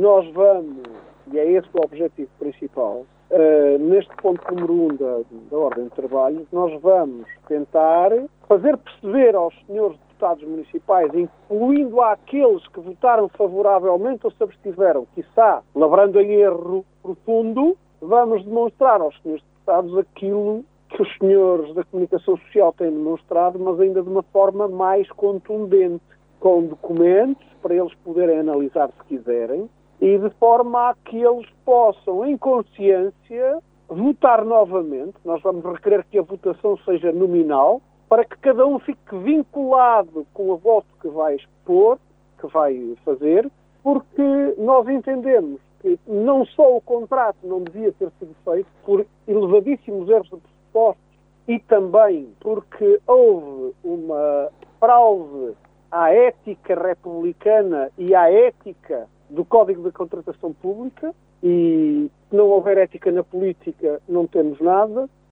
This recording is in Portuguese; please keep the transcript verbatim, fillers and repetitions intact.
nós vamos, e é esse o objetivo principal, uh, neste ponto número um da, da Ordem de Trabalho, nós vamos tentar fazer perceber aos senhores deputados municipais, incluindo aqueles que votaram favoravelmente ou se abstiveram, quiçá, lavrando em erro profundo, vamos demonstrar aos senhores deputados aquilo que os senhores da comunicação social têm demonstrado, mas ainda de uma forma mais contundente, com documentos para eles poderem analisar se quiserem, e de forma a que eles possam, em consciência, votar novamente. Nós vamos requerer que a votação seja nominal, para que cada um fique vinculado com o voto que vai expor, que vai fazer, porque nós entendemos que não só o contrato não devia ter sido feito por elevadíssimos erros de pressupostos e também porque houve uma fraude à ética republicana e à ética do Código da Contratação Pública, e se não houver ética na política não temos nada.